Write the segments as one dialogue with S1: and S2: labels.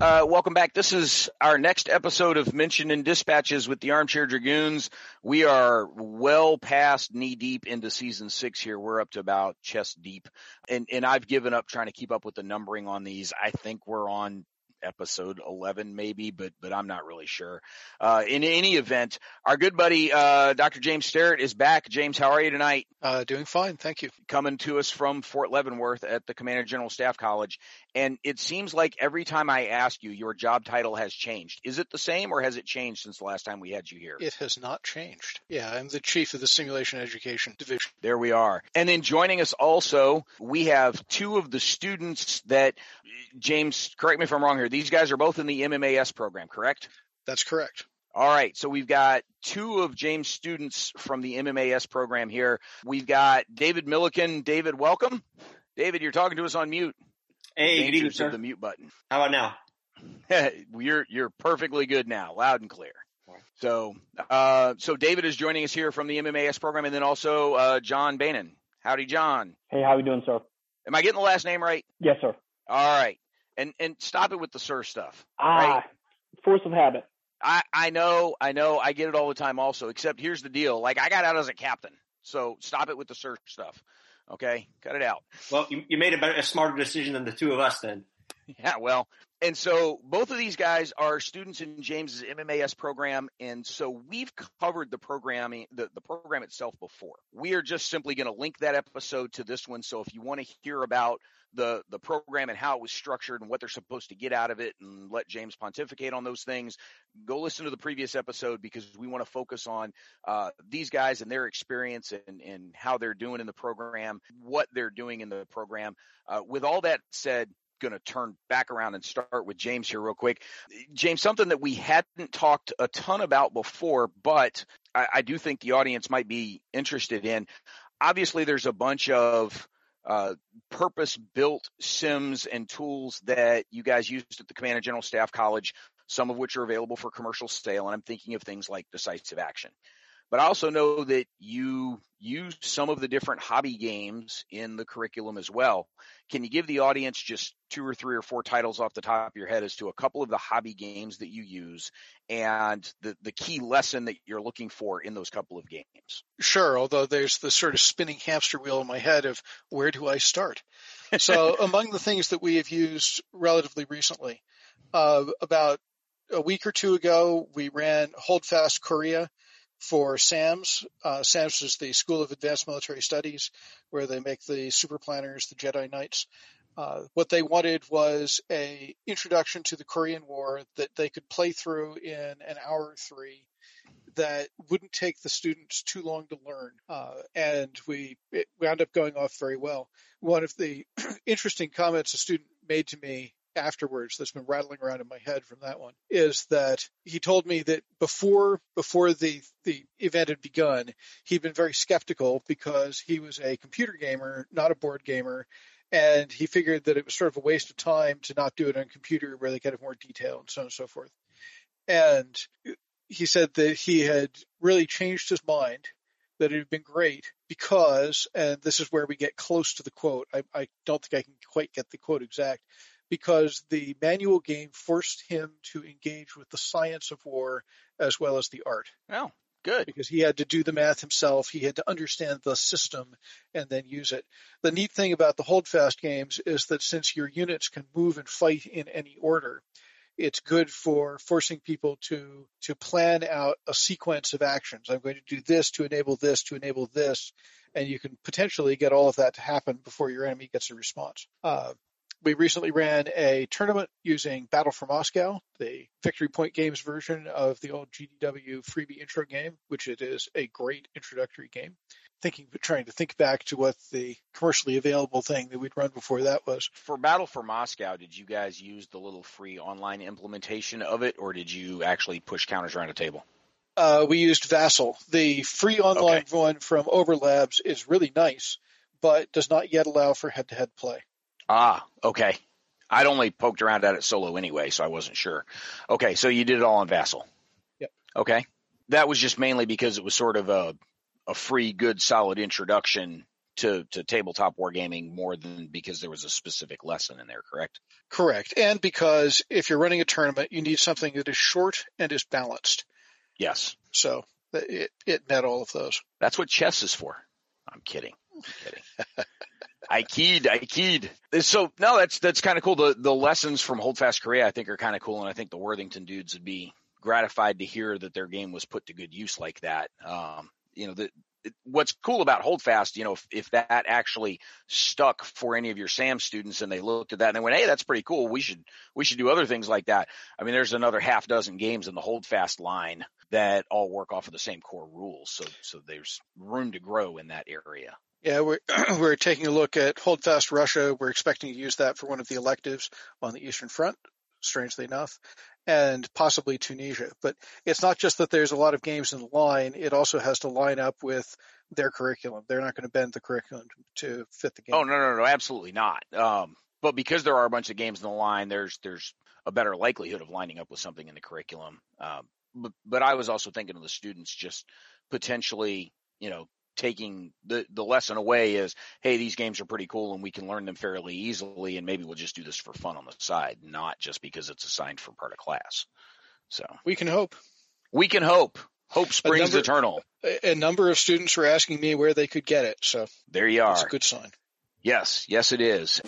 S1: Welcome back. This is our next episode of Mention and Dispatches with the Armchair Dragoons. We are well past knee deep into season 6 here. We're up to about chest deep. And I've given up trying to keep up with the numbering on these. I think we're on episode 11 maybe, but I'm not really sure. In any event, our good buddy, Dr. James Sterrett is back. James, how are you tonight?
S2: Doing fine. Thank you.
S1: Coming to us from Fort Leavenworth at the Commander General Staff College. And it seems like every time I ask you, your job title has changed. Is it the same or has it changed since the last time we had you here?
S2: It has not changed. Yeah, I'm the chief of the Simulation Education Division.
S1: There we are. And then joining us also, we have two of the students that, James, correct me if I'm wrong here, these guys are both in the MMAS program, correct?
S2: That's correct.
S1: All right, so we've got two of James' students from the MMAS program here. We've got David Milliken. David, welcome. David, you're talking to us on mute.
S3: Hey, good evening, sir.
S1: The mute button.
S3: How about
S1: now? You're perfectly good now, loud and clear. So David is joining us here from the MMAS program, and then also John Bainan. Howdy, John.
S4: Hey, how are you doing, sir?
S1: Am I getting the last name right?
S4: Yes, sir.
S1: All right. And stop it with the sir stuff. Right?
S4: Force of habit.
S1: I know. I get it all the time also, except here's the deal. Like, I got out as a captain, so stop it with the sir stuff. Okay? Cut it out.
S3: Well, you made a smarter decision than the two of us then.
S1: Yeah, well, and so both of these guys are students in James's MMAS program, and so we've covered the programming, the program itself before. We are just simply going to link that episode to this one, so if you want to hear about the program and how it was structured and what they're supposed to get out of it and let James pontificate on those things, go listen to the previous episode because we want to focus on these guys and their experience and how they're doing in the program, what they're doing in the program. With all that said, going to turn back around and start with James here real quick. James, something that we hadn't talked a ton about before, but I do think the audience might be interested in. Obviously, there's a bunch of purpose-built sims and tools that you guys used at the Commander General Staff College, some of which are available for commercial sale, and I'm thinking of things like Decisive Action. But I also know that you use some of the different hobby games in the curriculum as well. Can you give the audience just 2 or 3 or 4 titles off the top of your head as to a couple of the hobby games that you use and the key lesson that you're looking for in those couple of games?
S2: Sure, although there's the sort of spinning hamster wheel in my head of where do I start? So among the things that we have used relatively recently, about a week or 2 ago, we ran Holdfast Korea for SAMS. SAMS is the School of Advanced Military Studies, where they make the super planners, the Jedi Knights. What they wanted was a introduction to the Korean War that they could play through in an hour or 3 that wouldn't take the students too long to learn. And we wound up going off very well. One of the interesting comments a student made to me afterwards that's been rattling around in my head from that one is that he told me that before the event had begun, he'd been very skeptical because he was a computer gamer, not a board gamer, and he figured that it was sort of a waste of time to not do it on a computer where they could have more detail and so on and so forth. And he said that he had really changed his mind, that it had been great because, and this is where we get close to the quote, I don't think I can quite get the quote exact, because the manual game forced him to engage with the science of war as well as the art.
S1: Oh, good.
S2: Because he had to do the math himself. He had to understand the system and then use it. The neat thing about the Holdfast games is that since your units can move and fight in any order, it's good for forcing people to plan out a sequence of actions. I'm going to do this to enable this, to enable this, and you can potentially get all of that to happen before your enemy gets a response. We recently ran a tournament using Battle for Moscow, the Victory Point Games version of the old GDW freebie intro game, which it is a great introductory game. Trying to think back to what the commercially available thing that we'd run before that was.
S1: For Battle for Moscow, did you guys use the little free online implementation of it, or did you actually push counters around a table?
S2: We used Vassal. The free online one from Overlabs is really nice, but does not yet allow for head-to-head play.
S1: Ah, okay. I'd only poked around at it solo anyway, so I wasn't sure. Okay, so you did it all on Vassal.
S2: Yep.
S1: Okay. That was just mainly because it was sort of a free, good, solid introduction to tabletop wargaming more than because there was a specific lesson in there, correct?
S2: Correct. And because if you're running a tournament, you need something that is short and is balanced.
S1: Yes.
S2: So it met all of those.
S1: That's what chess is for. I'm kidding. I keyed. So no, that's kind of cool. The lessons from Holdfast Korea, I think, are kind of cool. And I think the Worthington dudes would be gratified to hear that their game was put to good use like that. What's cool about Holdfast, if that actually stuck for any of your SAM students and they looked at that and they went, hey, that's pretty cool. We should do other things like that. I mean, there's another half dozen games in the Holdfast line that all work off of the same core rules. So there's room to grow in that area.
S2: Yeah, we're taking a look at Holdfast Russia. We're expecting to use that for one of the electives on the Eastern Front, strangely enough, and possibly Tunisia. But it's not just that there's a lot of games in the line. It also has to line up with their curriculum. They're not going to bend the curriculum to fit the game.
S1: Oh, no, absolutely not. But because there are a bunch of games in the line, there's a better likelihood of lining up with something in the curriculum. But I was also thinking of the students just potentially, taking the lesson away is, hey, these games are pretty cool and we can learn them fairly easily, and maybe we'll just do this for fun on the side, not just because it's assigned for part of class. So
S2: we can hope.
S1: Hope springs eternal.
S2: A number of students were asking me where they could get it, so
S1: there you are.
S2: That's a good sign.
S1: Yes, it is.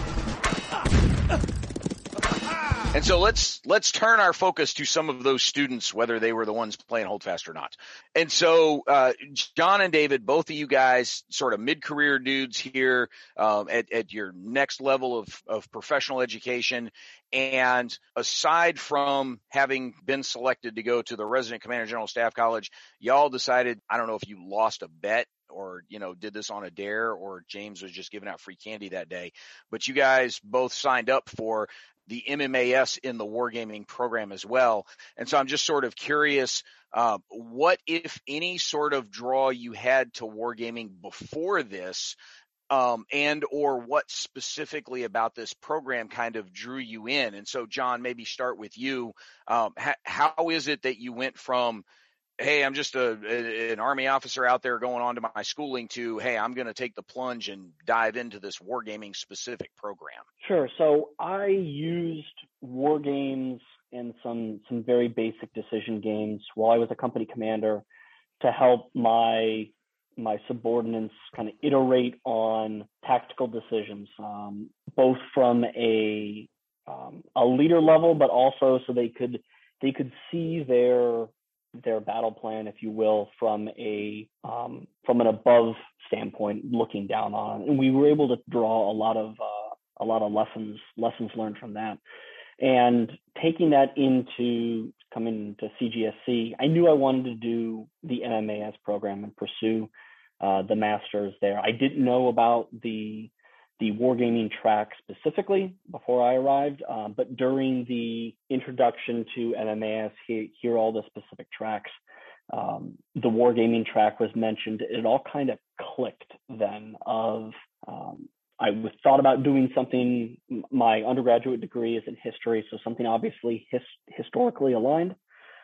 S1: And so let's turn our focus to some of those students, whether they were the ones playing Holdfast or not. And so, John and David, both of you guys sort of mid-career dudes here, at your next level of professional education. And aside from having been selected to go to the Resident Commander General Staff College, y'all decided, I don't know if you lost a bet or, did this on a dare, or James was just giving out free candy that day, but you guys both signed up for the MMAS in the wargaming program as well. And so I'm just sort of curious, what, if any, sort of draw you had to wargaming before this, and or what specifically about this program kind of drew you in? And so, John, maybe start with you. How is it that you went from, hey, I'm just an Army officer out there going on to my schooling, to, hey, I'm going to take the plunge and dive into this wargaming specific program?
S4: Sure. So I used war games and some very basic decision games while I was a company commander to help my subordinates kind of iterate on tactical decisions, both from a leader level, but also so they could see their battle plan, if you will, from an above standpoint, looking down on it. And we were able to draw a lot of lessons learned from that. And taking that into coming to CGSC, I knew I wanted to do the MMAS program and pursue the masters there. I didn't know about the wargaming track specifically before I arrived, but during the introduction to MMAS, hear all the specific tracks. The wargaming track was mentioned. It all kind of clicked then. I thought about doing something. My undergraduate degree is in history, so something obviously historically aligned.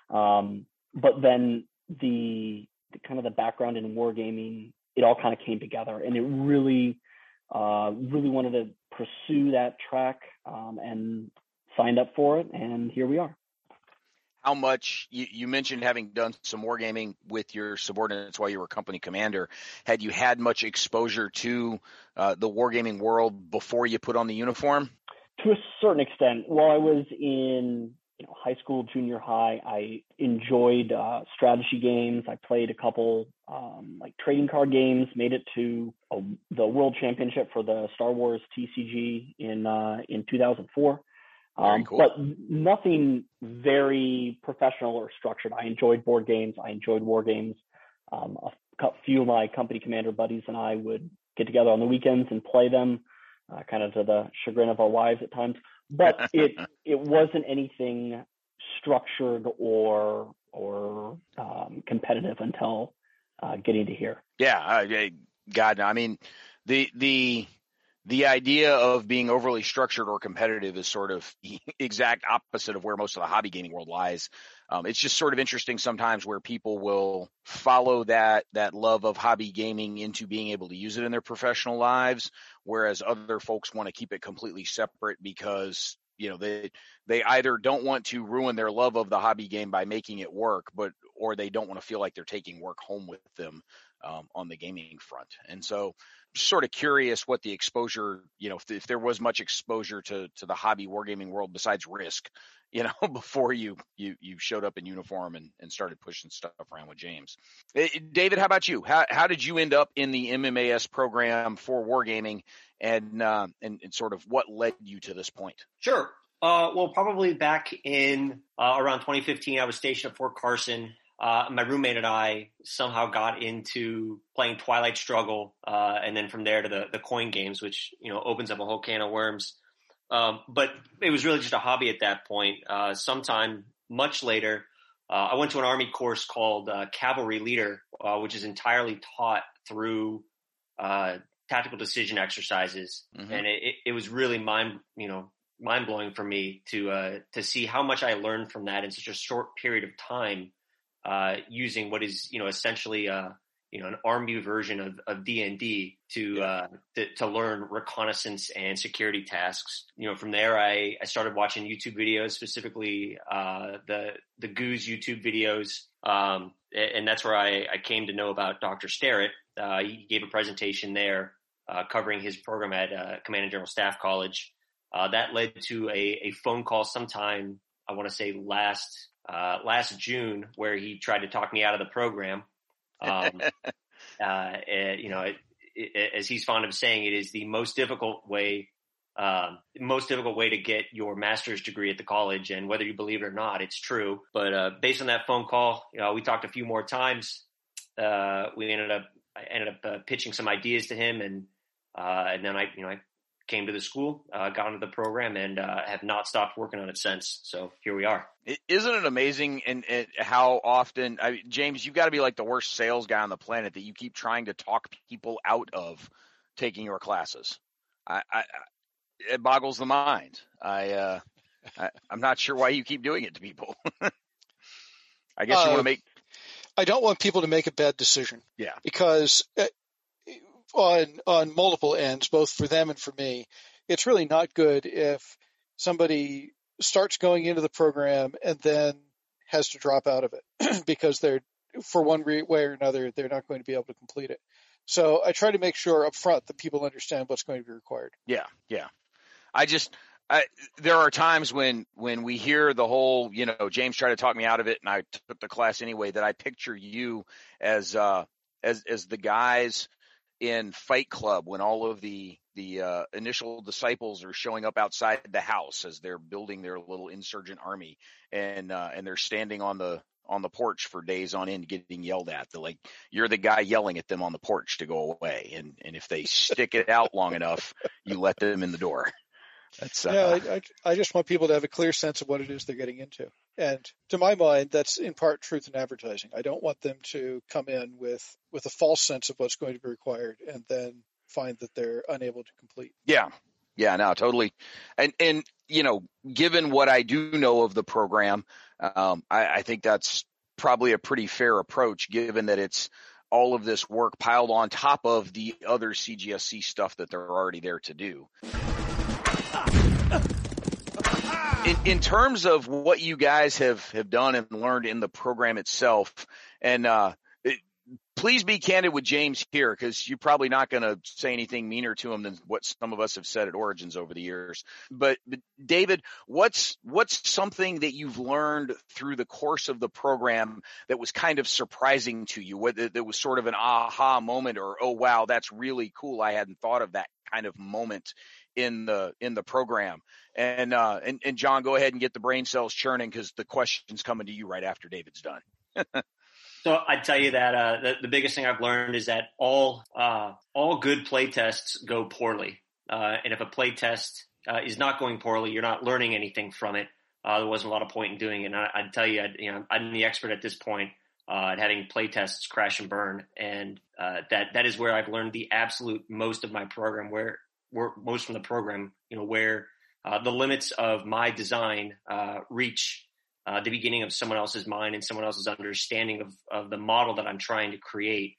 S4: But then the kind of the background in wargaming, it all kind of came together, and it really wanted to pursue that track, and signed up for it, and here we are.
S1: How much, you mentioned having done some wargaming with your subordinates while you were company commander. Had you had much exposure to the wargaming world before you put on the uniform?
S4: To a certain extent. While I was in high school, junior high, I enjoyed strategy games. I played a couple like trading card games, made it to the World Championship for the Star Wars TCG in 2004.
S1: Very cool.
S4: But nothing very professional or structured. I enjoyed board games. I enjoyed war games. A few of my company commander buddies and I would get together on the weekends and play them, kind of to the chagrin of our wives at times. But it wasn't anything structured or competitive until getting to here.
S1: Yeah, God, I mean, the idea of being overly structured or competitive is sort of the exact opposite of where most of the hobby gaming world lies. It's just sort of interesting sometimes where people will follow that love of hobby gaming into being able to use it in their professional lives, whereas other folks want to keep it completely separate because, they either don't want to ruin their love of the hobby game by making it work, or they don't want to feel like they're taking work home with them on the gaming front. And so sort of curious what the exposure, if there was much exposure to the hobby wargaming world besides Risk, before you showed up in uniform and started pushing stuff around with James. David, how about you? How did you end up in the MMAS program for wargaming, and sort of what led you to this point?
S3: Sure. Well, probably back in around 2015, I was stationed at Fort Carson. My roommate and I somehow got into playing Twilight Struggle, and then from there to the coin games, which, opens up a whole can of worms. But it was really just a hobby at that point. Sometime much later, I went to an Army course called Cavalry Leader, which is entirely taught through tactical decision exercises. Mm-hmm. And it was really mind-blowing for me to see how much I learned from that in such a short period of time, using what is, essentially an army version of D&D to learn reconnaissance and security tasks. From there, I started watching YouTube videos, specifically the Goose YouTube videos, and that's where I came to know about Dr. Starrett. He gave a presentation there covering his program at Command and General Staff College. That led to a phone call sometime, I want to say last June, where he tried to talk me out of the program. As he's fond of saying, it is the most difficult way to get your master's degree at the college. And whether you believe it or not, it's true. But based on that phone call, we talked a few more times. I ended up pitching some ideas to him, and then I came to the school, got into the program, and have not stopped working on it since. So here we are.
S1: Isn't it amazing and how often, James, you've got to be like the worst sales guy on the planet that you keep trying to talk people out of taking your classes. It boggles the mind. I'm not sure why you keep doing it to people. I guess you want to make.
S2: I don't want people to make a bad decision.
S1: Yeah.
S2: Because on multiple ends, both for them and for me, it's really not good if somebody starts going into the program and then has to drop out of it because they're, for one way or another, they're not going to be able to complete it. So I try to make sure up front that people understand what's going to be required.
S1: Yeah. Yeah. There are times when we hear the whole, James tried to talk me out of it and I took the class anyway, that I picture you as the guys in Fight Club when all of the initial disciples are showing up outside the house as they're building their little insurgent army, and they're standing on the porch for days on end getting yelled at. You're the guy yelling at them on the porch to go away, and if they stick it out long enough, you let them in the door. That's
S2: I just want people to have a clear sense of what it is they're getting into. And to my mind, that's in part truth in advertising. I don't want them to come in with a false sense of what's going to be required and then find that they're unable to complete.
S1: Yeah. Yeah, no, totally. And given what I do know of the program, I think that's probably a pretty fair approach, given that it's all of this work piled on top of the other CGSC stuff that they're already there to do. In terms of what you guys have done and learned in the program itself, and please be candid with James here, because you're probably not going to say anything meaner to him than what some of us have said at Origins over the years. But David, what's something that you've learned through the course of the program that was kind of surprising to you, whether that was sort of an aha moment or, oh, wow, that's really cool, I hadn't thought of that kind of moment in the program? And John, go ahead and get the brain cells churning, because the question's coming to you right after David's done.
S3: So I'd tell you that the biggest thing I've learned is that all good play tests go poorly. And if a play test is not going poorly, you're not learning anything from it. There wasn't a lot of point in doing it. And I'd tell you, I'm the expert at this point at having play tests crash and burn. And that is where I've learned the absolute most of my program, where most from the program, where the limits of my design reach the beginning of someone else's mind and someone else's understanding of the model that I'm trying to create.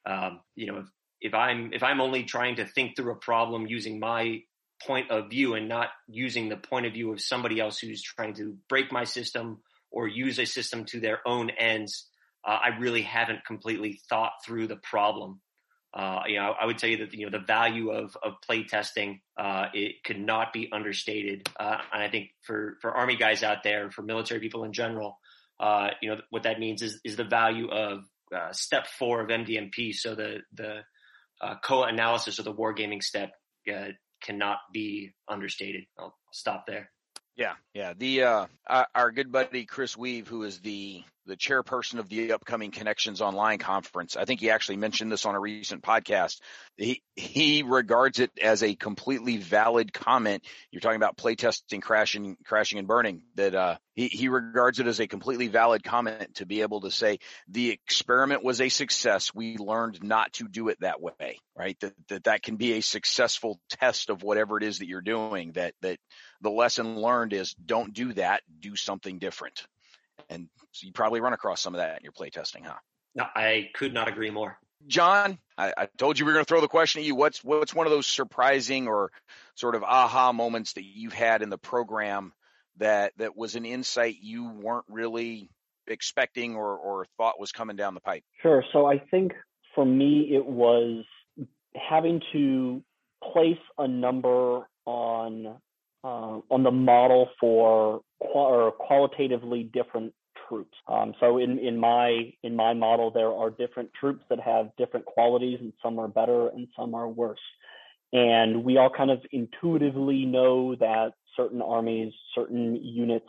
S3: If I'm only trying to think through a problem using my point of view and not using the point of view of somebody else who's trying to break my system or use a system to their own ends, I really haven't completely thought through the problem. I would tell you that, the value of play testing, it could not be understated. And I think for Army guys out there, for military people in general, what that means is the value of step 4 of MDMP. So the COA analysis of the wargaming step cannot be understated. I'll stop there.
S1: Yeah. Our good buddy Chris Weave, who is the chairperson of the upcoming Connections Online conference, I think he actually mentioned this on a recent podcast. He regards it as a completely valid comment. You're talking about playtesting, crashing and burning. That he regards it as a completely valid comment to be able to say the experiment was a success. We learned not to do it that way, right? That can be a successful test of whatever it is that you're doing. That the lesson learned is don't do that. Do something different. And so you probably run across some of that in your playtesting, huh?
S3: No, I could not agree more.
S1: John, I told you we were going to throw the question at you. What's one of those surprising or sort of aha moments that you've had in the program that was an insight you weren't really expecting or thought was coming down the pipe?
S4: Sure. So I think for me, it was having to place a number on the model for qualitatively different troops. So in my model, there are different troops that have different qualities, and some are better and some are worse. And we all kind of intuitively know that certain armies, certain units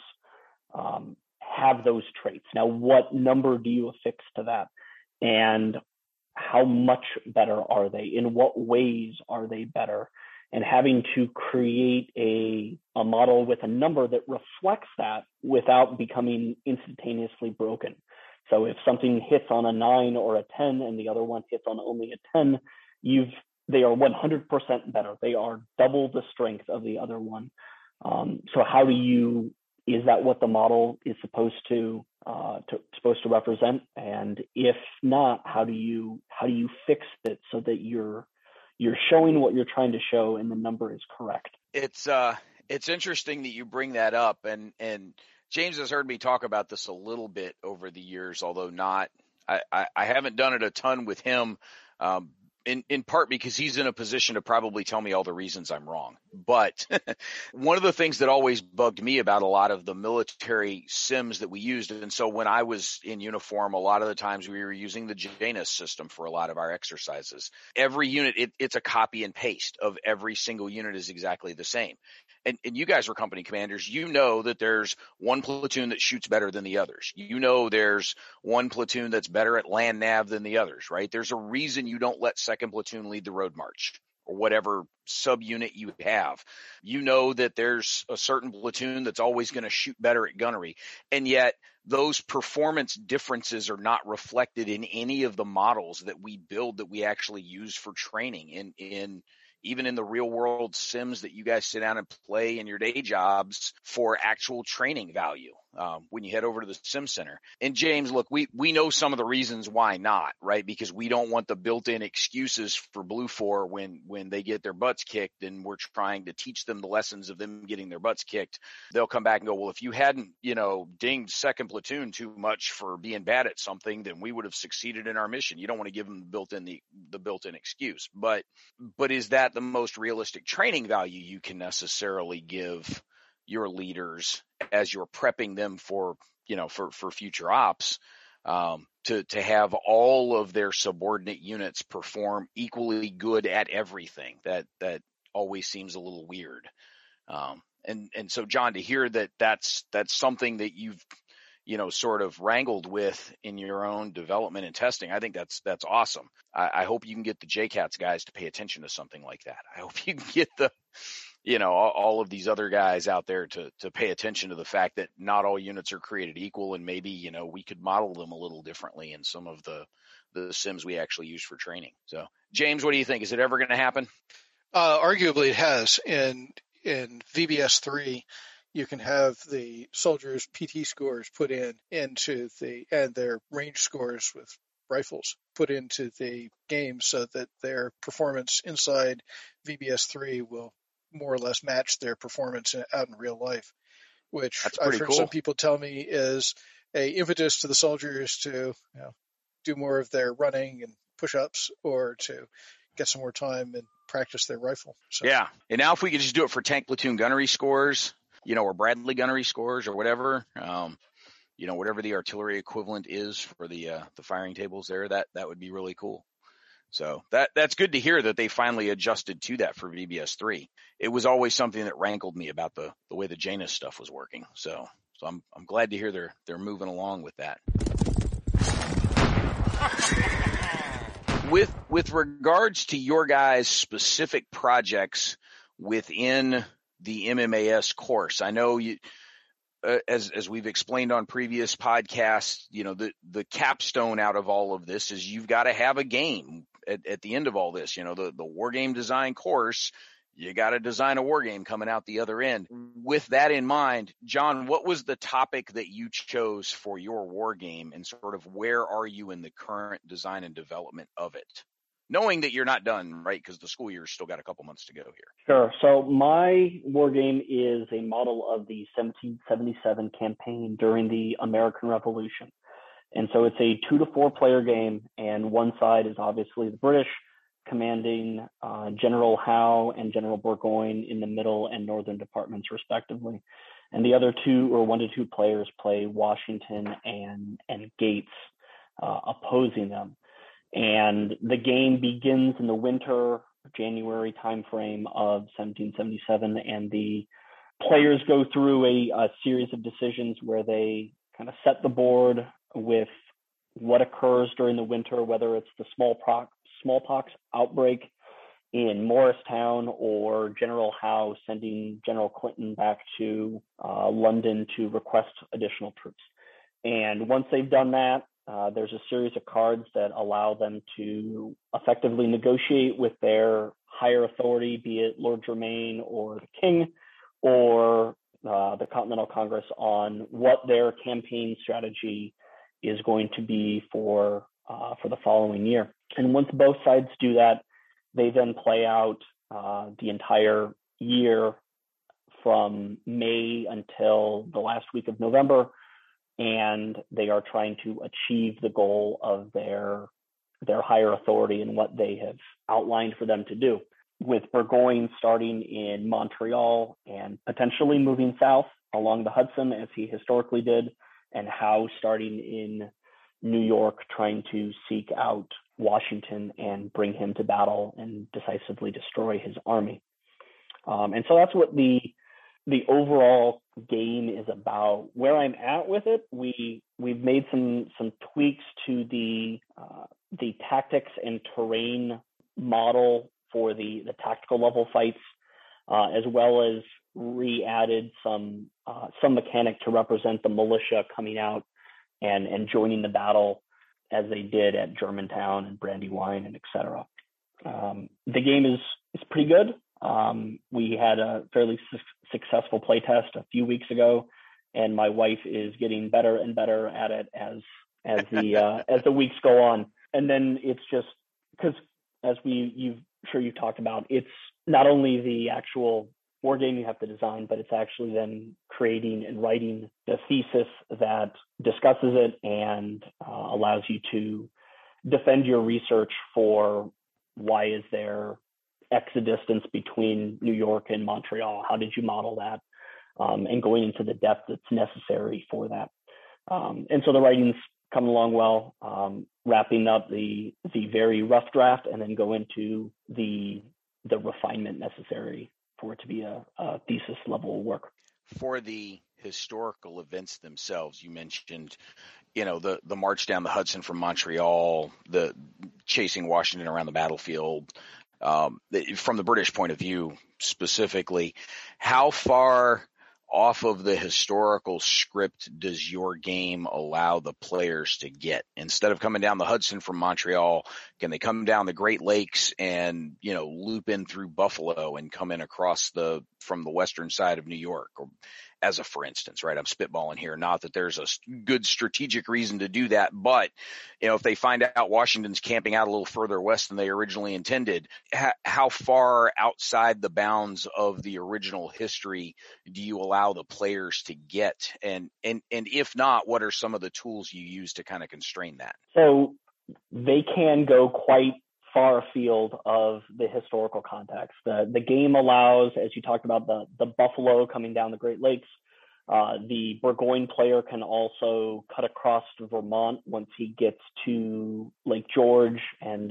S4: have those traits. Now, what number do you affix to that? And how much better are they? In what ways are they better? And having to create a model with a number that reflects that without becoming instantaneously broken. So if something hits on a 9 or a 10 and the other one hits on only a 10, they are 100% better. They are double the strength of the other one. So is that what the model is supposed to represent? And if not, how do you fix it so that you're showing what you're trying to show and the number is correct?
S1: It's interesting that you bring that up, and James has heard me talk about this a little bit over the years, although I haven't done it a ton with him, in part because he's in a position to probably tell me all the reasons I'm wrong. But one of the things that always bugged me about a lot of the military sims that we used, and so when I was in uniform, a lot of the times we were using the Janus system for a lot of our exercises. Every unit, it's a copy and paste of every single unit is exactly the same. And you guys were company commanders. You know that there's one platoon that shoots better than the others. You know there's one platoon that's better at land nav than the others, right? There's a reason you don't let second platoon lead the road march or whatever subunit you have. You know that there's a certain platoon that's always going to shoot better at gunnery. And yet those performance differences are not reflected in any of the models that we build that we actually use for training even in the real world sims that you guys sit down and play in your day jobs for actual training value when you head over to the sim center. And James, look, we know some of the reasons why not, right? Because we don't want the built-in excuses for Blue 4 when they get their butts kicked and we're trying to teach them the lessons of them getting their butts kicked. They'll come back and go, well, if you hadn't, dinged second platoon too much for being bad at something, then we would have succeeded in our mission. You don't want to give them the built-in excuse, but is that the most realistic training value you can necessarily give your leaders as you're prepping them for future ops, to have all of their subordinate units perform equally good at everything? That always seems a little weird. And so John, to hear that's something that you've, sort of wrangled with in your own development and testing, I think that's awesome. I hope you can get the JCATS guys to pay attention to something like that. I hope you can get all of these other guys out there to pay attention to the fact that not all units are created equal, and maybe, we could model them a little differently in some of the sims we actually use for training. So James, what do you think? Is it ever going to happen?
S2: Arguably it has. In VBS 3, You can have the soldiers' PT scores put into and their range scores with rifles put into the game so that their performance inside VBS3 will more or less match their performance out in real life, which I've heard some people tell me is a impetus to the soldiers to do more of their running and push-ups or to get some more time and practice their rifle. So.
S1: Yeah. And now if we could just do it for tank platoon gunnery scores, or Bradley gunnery scores or whatever, whatever the artillery equivalent is for the firing tables there, that would be really cool. So that's good to hear that they finally adjusted to that for VBS3. It was always something that rankled me about the way the Janus stuff was working. So I'm glad to hear they're moving along with that. With regards to your guys' specific projects within the MMAS course, I know you, as we've explained on previous podcasts, the capstone out of all of this is you've got to have a game at the end of all this. The war game design course, you got to design a war game coming out the other end. With that in mind, John, what was the topic that you chose for your war game, and sort of where are you in the current design and development of it? Knowing that you're not done, right? Because the school year's still got a couple months to go here.
S4: Sure. So my war game is a model of the 1777 campaign during the American Revolution. And so it's a 2 to 4 player game, and one side is obviously the British, commanding General Howe and General Burgoyne in the middle and northern departments, respectively. And the other 1 to 2 players play Washington and Gates, opposing them. And the game begins in the winter, January timeframe of 1777, and the players go through a series of decisions where they kind of set the board with what occurs during the winter, whether it's the smallpox outbreak in Morristown or General Howe sending General Clinton back to London to request additional troops. And once they've done that, there's a series of cards that allow them to effectively negotiate with their higher authority, be it Lord Germain or the King or the Continental Congress, on what their campaign strategy is going to be for the following year. And once both sides do that, they then play out the entire year from May until the last week of November, and they are trying to achieve the goal of their higher authority and what they have outlined for them to do. With Burgoyne starting in Montreal and potentially moving south along the Hudson, as he historically did, and Howe starting in New York, trying to seek out Washington and bring him to battle and decisively destroy his army. And so that's what the overall game is about. Where I'm at with it, we've made some tweaks to the tactics and terrain model for the tactical level fights, as well as re-added some mechanic to represent the militia coming out and joining the battle as they did at Germantown and Brandywine and etc. The game is pretty good. We had a fairly successful playtest a few weeks ago, and my wife is getting better and better at it as the weeks go on. And then it's just because, as you've talked about, it's not only the actual war game you have to design, but it's actually then creating and writing the thesis that discusses it and allows you to defend your research for why is there X a distance between New York and Montreal? How did you model that? And going into the depth that's necessary for that. And so the writing's coming along well, wrapping up the very rough draft and then go into the refinement necessary for it to be a thesis level work.
S1: For the historical events themselves, you mentioned, the march down the Hudson from Montreal, the chasing Washington around the battlefield. From the British point of view specifically, how far off of the historical script does your game allow the players to get? Instead of coming down the Hudson from Montreal, can they come down the Great Lakes and, loop in through Buffalo and come in across from the western side of New York? as a for instance, right? I'm spitballing here. Not that there's a good strategic reason to do that, but if they find out Washington's camping out a little further west than they originally intended, how far outside the bounds of the original history do you allow the players to get? And if not, what are some of the tools you use to kind of constrain that?
S4: So they can go quite far afield of the historical context. The game allows, as you talked about, the buffalo coming down the Great Lakes. The Burgoyne player can also cut across to Vermont once he gets to Lake George, and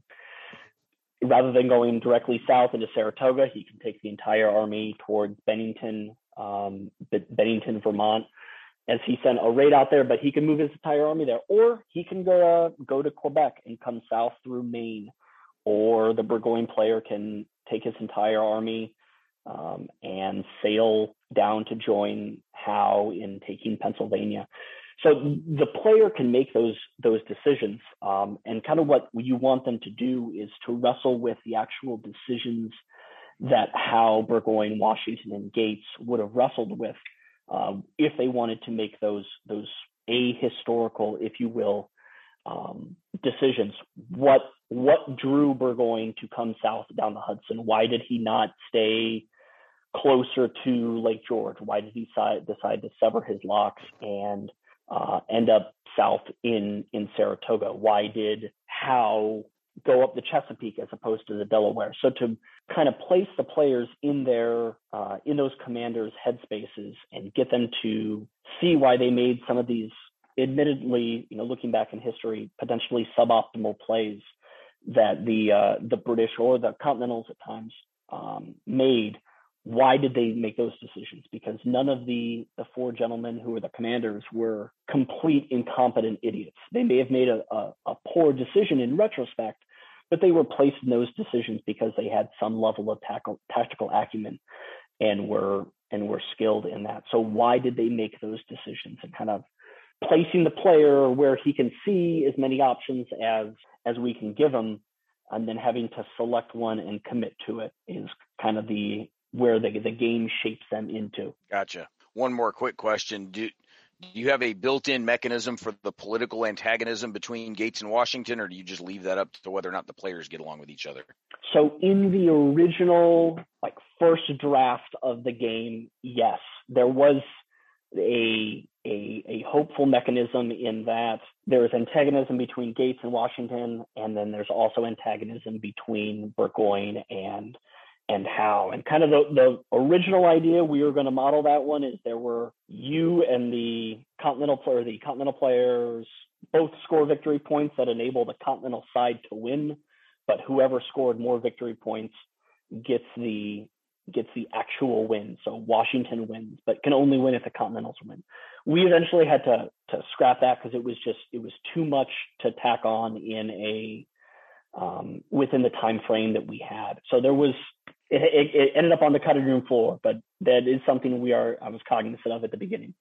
S4: rather than going directly south into Saratoga, he can take the entire army towards Bennington, Vermont, as he sent a raid out there, but he can move his entire army there, or he can go to Quebec and come south through Maine, or the Burgoyne player can take his entire army and sail down to join Howe in taking Pennsylvania. So the player can make those decisions, and kind of what you want them to do is to wrestle with the actual decisions that Howe, Burgoyne, Washington, and Gates would have wrestled with if they wanted to make those ahistorical, if you will, decisions. What drew Burgoyne to come south down the Hudson? Why did he not stay closer to Lake George? Why did he decide to sever his locks and end up south in Saratoga? Why did Howe go up the Chesapeake as opposed to the Delaware? So to kind of place the players in those commanders' headspaces and get them to see why they made some of these, admittedly, looking back in history, potentially suboptimal plays that the British or the Continentals at times made. Why did they make those decisions? Because none of the four gentlemen who were the commanders were complete incompetent idiots. They may have made a poor decision in retrospect, but they were placed in those decisions because they had some level of tactical acumen and were skilled in that. So why did they make those decisions? And kind of placing the player where he can see as many options as we can give him, and then having to select one and commit to it is kind of where the game shapes them into.
S1: Gotcha. One more quick question. Do you have a built-in mechanism for the political antagonism between Gates and Washington, or do you just leave that up to whether or not the players get along with each other?
S4: So in the original, first draft of the game, yes, there was a hopeful mechanism in that there is antagonism between Gates and Washington, and then there's also antagonism between Burgoyne and Howe. And kind of the original idea we were going to model that one is there were you and the continental players both score victory points that enable the continental side to win, but whoever scored more victory points gets the actual win. So Washington wins, but can only win if the Continentals win. We eventually had to scrap that because it was too much to tack on in within the time frame that we had. So it ended up on the cutting room floor, but that is something I was cognizant of at the beginning.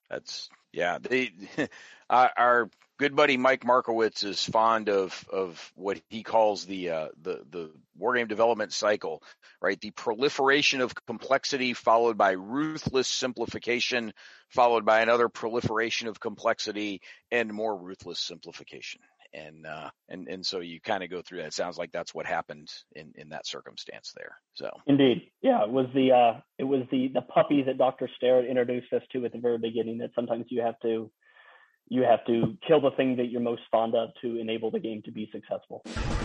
S1: Our good buddy Mike Markowitz is fond of what he calls the wargame development cycle, right? The proliferation of complexity followed by ruthless simplification, followed by another proliferation of complexity and more ruthless simplification. And so you kind of go through that. It sounds like that's what happened in that circumstance there. So
S4: indeed, yeah, it was the puppy that Dr. Starrett introduced us to at the very beginning. That sometimes you have to kill the thing that you're most fond of to enable the game to be successful.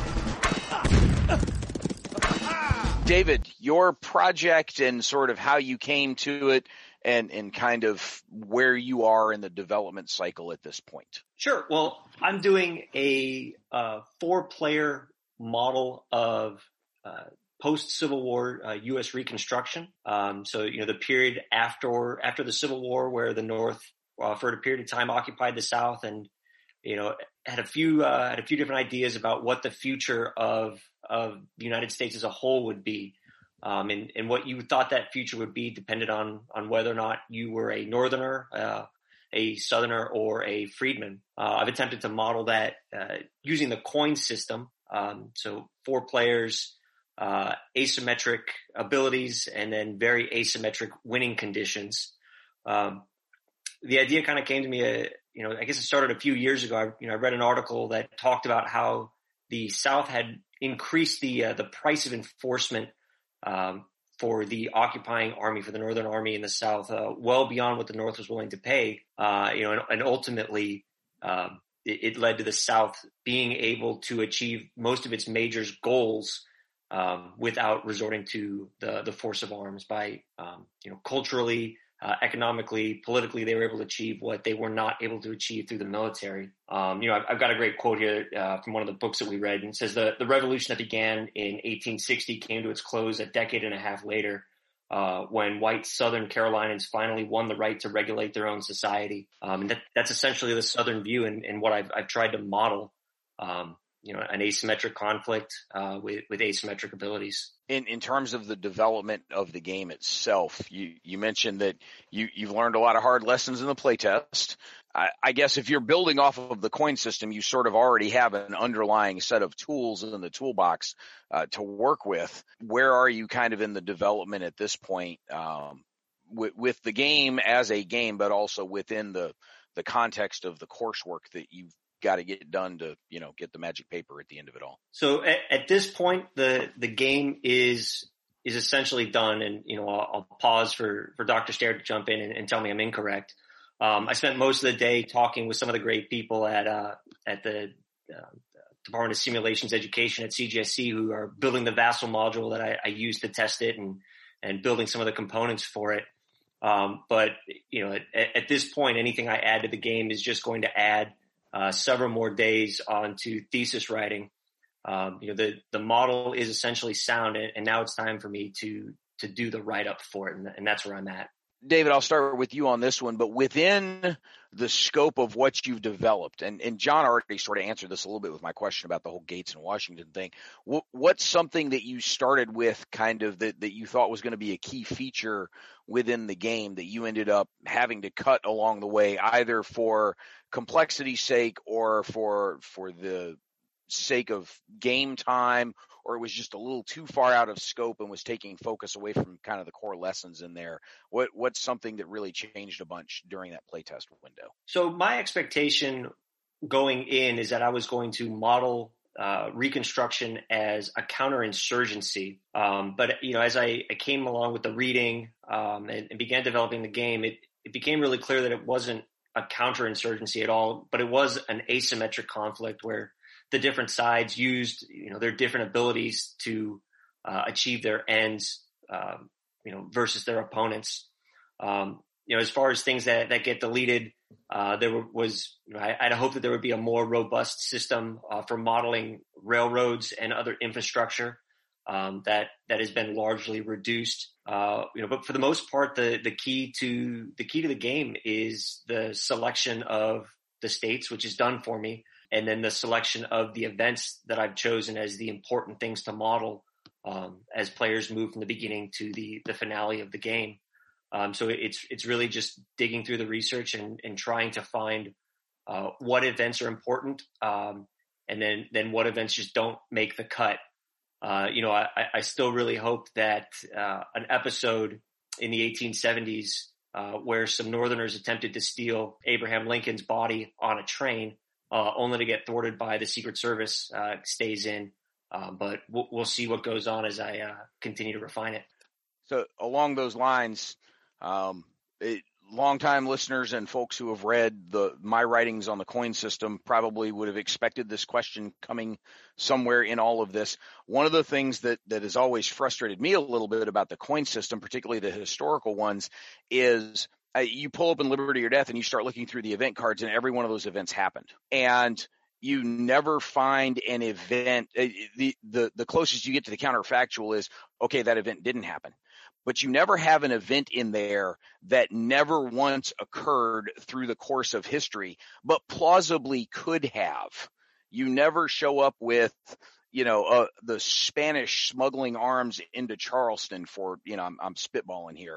S1: David, your project and sort of how you came to it and kind of where you are in the development cycle at this point.
S3: Sure. Well, I'm doing a 4-player model of post-Civil War U.S. Reconstruction. So, the period after the Civil War, where the North, for a period of time, occupied the South, and had a few different ideas about what the future of the United States as a whole would be. And what you thought that future would be depended on whether or not you were a Northerner, a Southerner, or a freedman. I've attempted to model that using the coin system. So 4 players, asymmetric abilities, and then very asymmetric winning conditions. The idea kind of came to me, I guess it started a few years ago. I read an article that talked about how the South had increased the price of enforcement for the occupying army, for the Northern Army in the South, well beyond what the North was willing to pay. And ultimately, it led to the South being able to achieve most of its major goals without resorting to the force of arms. By culturally, economically, politically, they were able to achieve what they were not able to achieve through the military. I've got a great quote here from one of the books that we read, and it says the revolution that began in 1860 came to its close a decade and a half later, when white Southern Carolinians finally won the right to regulate their own society. And that's essentially the Southern view, and what I've tried to model. An asymmetric conflict with asymmetric abilities.
S1: In terms of the development of the game itself, you mentioned that you've learned a lot of hard lessons in the playtest. I guess if you're building off of the coin system, you sort of already have an underlying set of tools in the toolbox to work with. Where are you kind of in the development at this point with the game as a game, but also within the context of the coursework that you've got to get done to, get the magic paper at the end of it all?
S3: So at this point, the game is essentially done, and I'll pause for Dr. Stair to jump in and tell me I'm incorrect. I spent most of the day talking with some of the great people at the Department of Simulations Education at CGSC who are building the Vassal module that I use to test it and building some of the components for it. But at this point, anything I add to the game is just going to add several more days onto thesis writing. The model is essentially sound, and now it's time for me to do the write-up for it, and that's where I'm at.
S1: David, I'll start with you on this one, but within the scope of what you've developed, and John already sort of answered this a little bit with my question about the whole Gates and Washington thing. What's something that you started with kind of that you thought was going to be a key feature within the game that you ended up having to cut along the way, either for complexity's sake or for the sake of game time, or it was just a little too far out of scope and was taking focus away from kind of the core lessons in there? What's something that really changed a bunch during that playtest window?
S3: So my expectation going in is that I was going to model Reconstruction as a counterinsurgency. But as I came along with the reading and began developing the game, it became really clear that it wasn't a counterinsurgency at all, but it was an asymmetric conflict where the different sides used, their different abilities to achieve their ends, versus their opponents. As far as things that get deleted, I had hoped that there would be a more robust system for modeling railroads and other infrastructure that has been largely reduced. But for the most part, the key to the game is the selection of the states, which is done for me, and then the selection of the events that I've chosen as the important things to model as players move from the beginning to the finale of the game. So it's really just digging through the research and trying to find what events are important, and then what events just don't make the cut. I still really hope that an episode in the 1870s where some Northerners attempted to steal Abraham Lincoln's body on a train, only to get thwarted by the Secret Service, stays in. But we'll see what goes on as I continue to refine it.
S1: So along those lines, longtime listeners and folks who have read my writings on the coin system probably would have expected this question coming somewhere in all of this. One of the things that has always frustrated me a little bit about the coin system, particularly the historical ones, is you pull open Liberty or Death and you start looking through the event cards, and every one of those events happened. And you never find an event. The closest you get to the counterfactual is, okay, that event didn't happen. But you never have an event in there that never once occurred through the course of history, but plausibly could have. You never show up with, the Spanish smuggling arms into Charleston for, I'm spitballing here,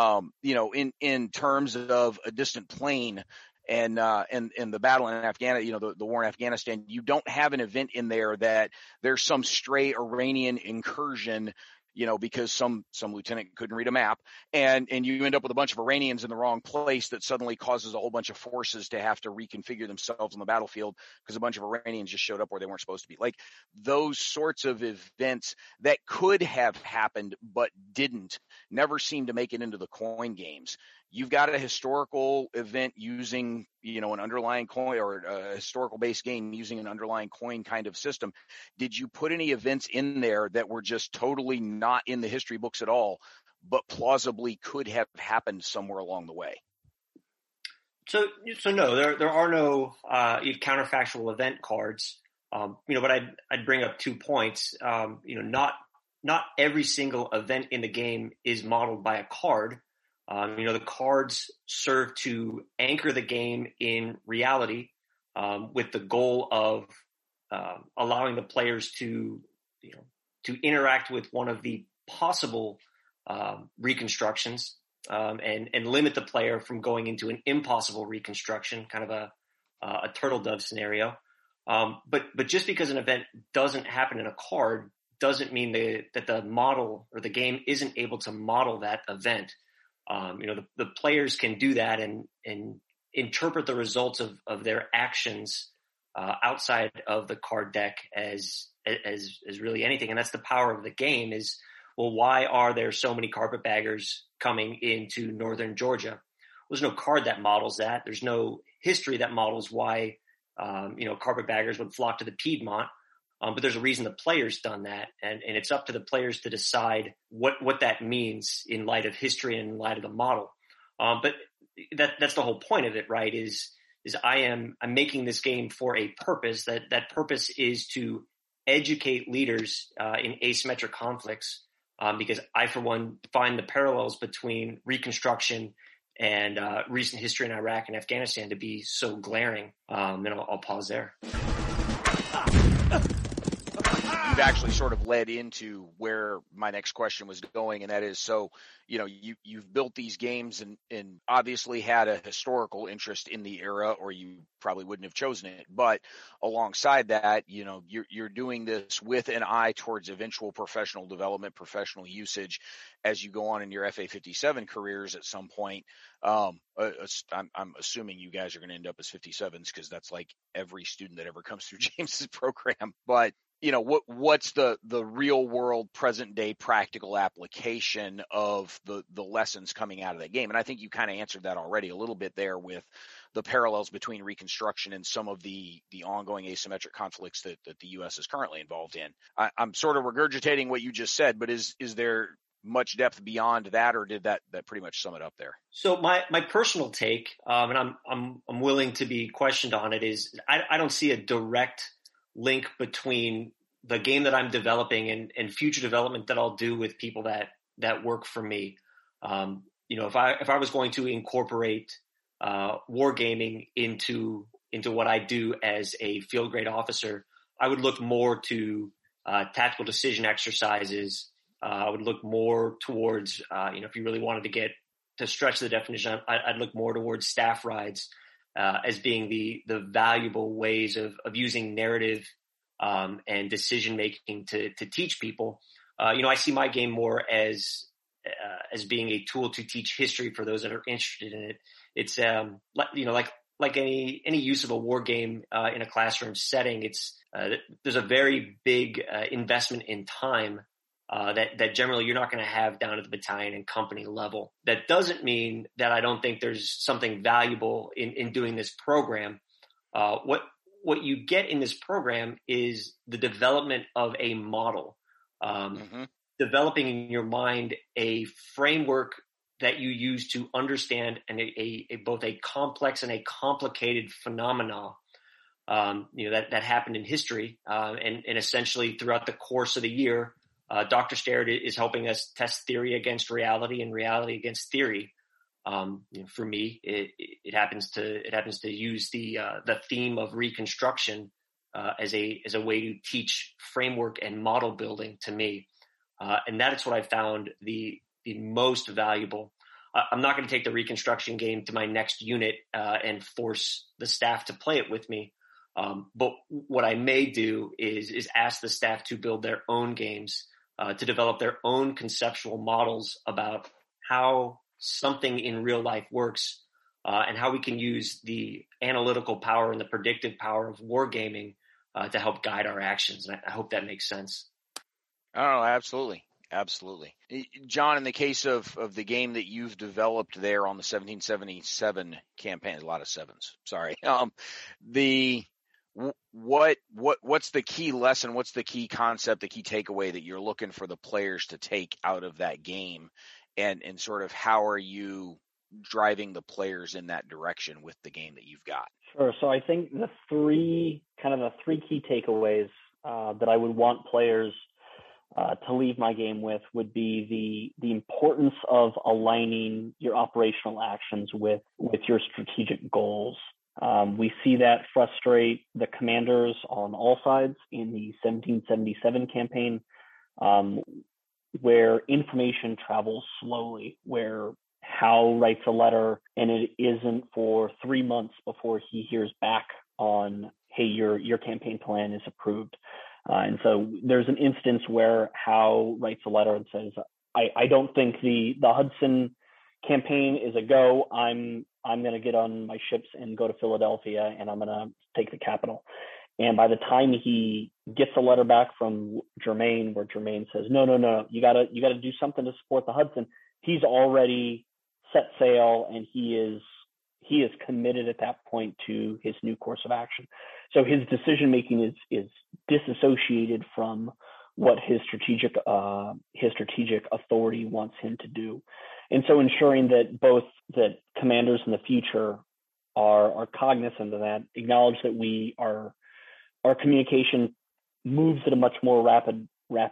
S1: in terms of a distant plane and the battle in Afghanistan, the war in Afghanistan. You don't have an event in there that there's some stray Iranian incursion, because some lieutenant couldn't read a map, and you end up with a bunch of Iranians in the wrong place that suddenly causes a whole bunch of forces to have to reconfigure themselves on the battlefield because a bunch of Iranians just showed up where they weren't supposed to be. Like those sorts of events that could have happened but didn't, never seem to make it into the coin games. You've got a historical event using, an underlying coin, or a historical based game using an underlying coin kind of system. Did you put any events in there that were just totally not in the history books at all, but plausibly could have happened somewhere along the way?
S3: So no, there are no counterfactual event cards. But I'd bring up 2 points. Not every single event in the game is modeled by a card. The cards serve to anchor the game in reality, with the goal of allowing the players to interact with one of the possible reconstructions, and limit the player from going into an impossible reconstruction, kind of a turtle dove scenario. But just because an event doesn't happen in a card doesn't mean that the model or the game isn't able to model that event. The players can do that and interpret the results of their actions outside of the card deck as really anything. And that's the power of the game is, well, why are there so many carpetbaggers coming into northern Georgia? There's no card that models that. There's no history that models why, carpetbaggers would flock to the Piedmont. But there's a reason the player's done that. And it's up to the players to decide what that means in light of history and in light of the model. But that's the whole point of it, right? Is I'm making this game for a purpose. That purpose is to educate leaders in asymmetric conflicts, because I, for one, find the parallels between Reconstruction and recent history in Iraq and Afghanistan to be so glaring. And I'll pause there.
S1: You've actually sort of led into where my next question was going, and that is, so, you've built these games and obviously had a historical interest in the era, or you probably wouldn't have chosen it. But alongside that, you're doing this with an eye towards eventual professional development, professional usage as you go on in your FA-57 careers at some point. I'm assuming you guys are going to end up as 57s because that's like every student that ever comes through James's program. But what's the real world present day practical application of the lessons coming out of that game? And I think you kind of answered that already a little bit there with the parallels between Reconstruction and some of the ongoing asymmetric conflicts that the U.S. is currently involved in. I'm sort of regurgitating what you just said, but is there much depth beyond that, or did that pretty much sum it up there?
S3: So my personal take, and I'm willing to be questioned on it, is I don't see a direct link between the game that I'm developing and future development that I'll do with people that work for me. If I was going to incorporate wargaming into what I do as a field grade officer, I would look more to tactical decision exercises. I would look more towards, if you really wanted to stretch the definition, I'd look more towards staff rides as being the valuable ways of using narrative and decision making to teach people. I see my game more as being a tool to teach history for those that are interested in it. It's like any use of a war game in a classroom setting. It's there's a very big investment in time that generally you're not going to have down at the battalion and company level. That doesn't mean that I don't think there's something valuable in doing this program. What you get in this program is the development of a model, developing in your mind a framework that you use to understand both a complex and a complicated phenomena that happened in history, and essentially throughout the course of the year. Dr. Starrett is helping us test theory against reality and reality against theory. For me, it happens to use the theme of Reconstruction as a way to teach framework and model building to me, and that is what I found the most valuable. I'm not going to take the Reconstruction game to my next unit and force the staff to play it with me, but what I may do is ask the staff to build their own games to develop their own conceptual models about how something in real life works, and how we can use the analytical power and the predictive power of wargaming to help guide our actions. And I hope that makes sense.
S1: Oh, absolutely. Absolutely. John, in the case of the game that you've developed there on the 1777 campaign, a lot of sevens, sorry. What's the key lesson? What's the key concept, the key takeaway that you're looking for the players to take out of that game, and sort of how are you driving the players in that direction with the game that you've got?
S4: Sure. So I think the three key takeaways that I would want players to leave my game with would be the importance of aligning your operational actions with your strategic goals. We see that frustrate the commanders on all sides in the 1777 campaign, where information travels slowly, where Hal writes a letter and it isn't for 3 months before he hears back on, hey, your campaign plan is approved. And so there's an instance where Hal writes a letter and says, I don't think the Hudson campaign is a go. I'm going to get on my ships and go to Philadelphia, and I'm going to take the capital. And by the time he gets a letter back from Germain, where Germain says, no, you got to do something to support the Hudson, he's already set sail, and he is committed at that point to his new course of action. So his decision making is disassociated from what his strategic authority wants him to do. And so ensuring that commanders in the future are cognizant of that, acknowledge that our communication moves at a much more rapid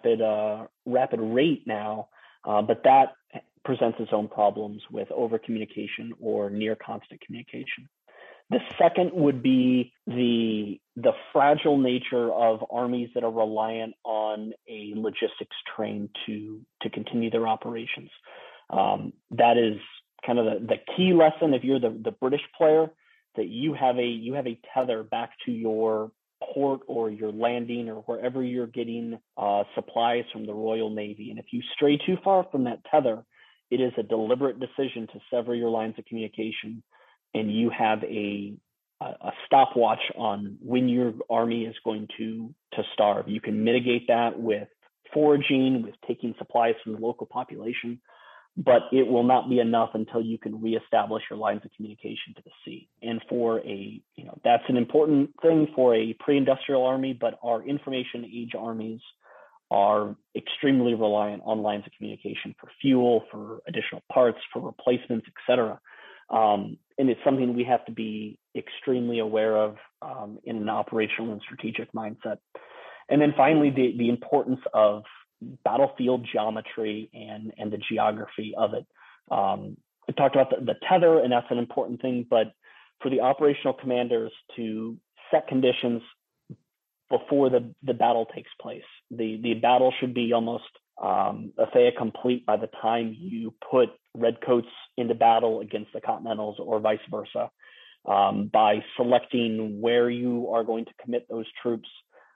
S4: rate now, but that presents its own problems with over communication or near constant communication. The second would be the fragile nature of armies that are reliant on a logistics train to continue their operations. That is kind of the key lesson if you're the British player, that you have a tether back to your port or your landing or wherever you're getting supplies from the Royal Navy. And if you stray too far from that tether, it is a deliberate decision to sever your lines of communication, and you have a stopwatch on when your army is going to starve. You can mitigate that with foraging, with taking supplies from the local population, but it will not be enough until you can reestablish your lines of communication to the sea. And that's an important thing for a pre-industrial army, but our information age armies are extremely reliant on lines of communication for fuel, for additional parts, for replacements, etc. And it's something we have to be extremely aware of in an operational and strategic mindset. And then finally, the importance of battlefield geometry and the geography of it. We talked about the tether, and that's an important thing, but for the operational commanders to set conditions before the battle takes place. The battle should be almost a fait accompli by the time you put redcoats into battle against the Continentals or vice versa. By selecting where you are going to commit those troops,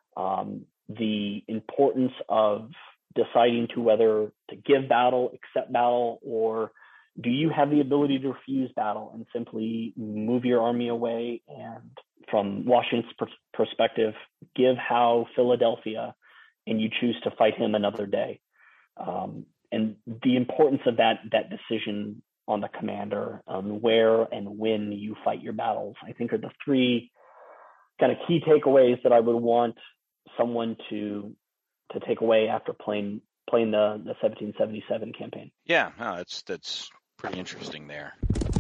S4: the importance of deciding to whether to give battle, accept battle, or do you have the ability to refuse battle and simply move your army away, and from Washington's perspective, give Howe Philadelphia and you choose to fight him another day. And the importance of that decision on the commander, where and when you fight your battles, I think are the three kind of key takeaways that I would want someone to take away after playing the 1777 campaign.
S1: Yeah, no, that's pretty interesting there.